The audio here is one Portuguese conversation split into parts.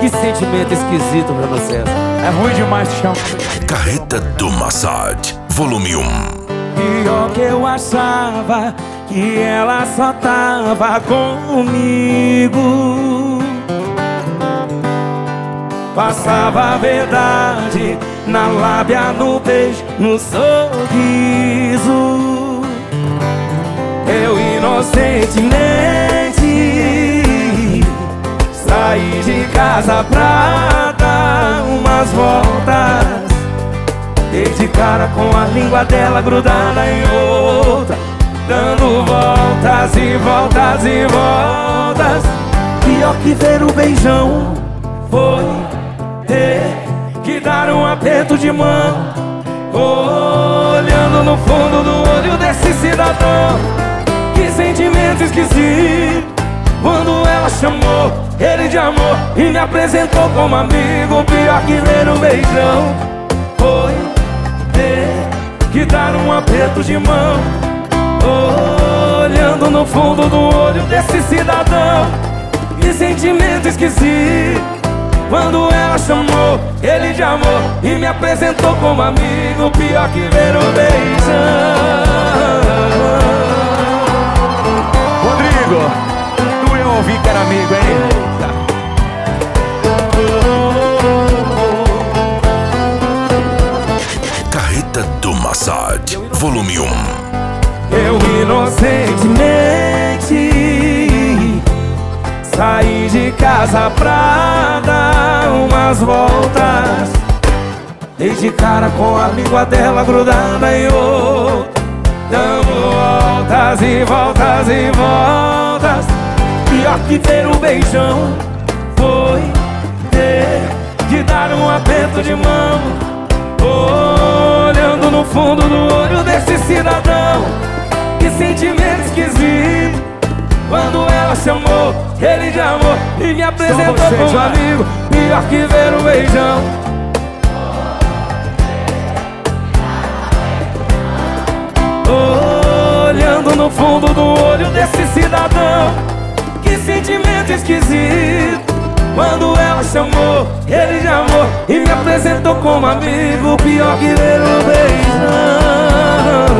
Que sentimento esquisito pra você. É ruim demais, te chamo. Carreta do Massad, volume 1. Pior que eu achava que ela só tava comigo. Passava a verdade na lábia, no beijo, no sorriso. Eu inocentemente saí de casa pra dar umas voltas. Dei de cara com a língua dela grudada em outra, dando voltas e voltas e voltas. Pior que ver o beijão foi ter que dar um aperto de mão, olhando no fundo do olho desse cidadão. Que sentimento esquisito quando ela chamou ele de amor e me apresentou como amigo. Pior que ver o beijão foi ter que dar um aperto de mão, olhando no fundo do olho desse cidadão. Que sentimento esquisito quando ela chamou ele de amor e me apresentou como amigo. Pior que ver o beijão. Rodrigo, tu eu ouvi que era amigo, hein? Carreta do Massad, volume 1. Eu inocentemente saí de casa pra dar umas voltas. Dei de cara com a língua dela grudada em outra, dando voltas e voltas e voltas. Pior que ter um beijão foi ter que dar um aperto de mão, olhando no fundo do olho desse cidadão. Que sentimento esquisito quando ela chamou ele de amor e me apresentou como amigo. Pior que ver um beijão. Olhando no fundo do olho desse cidadão. Que sentimento esquisito quando ela chamou ele de amor e me apresentou como amigo. Pior que ver um beijão.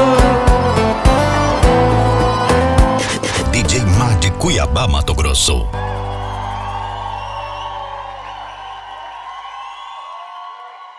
DJ Mar de Cuiabá, Mato Grosso.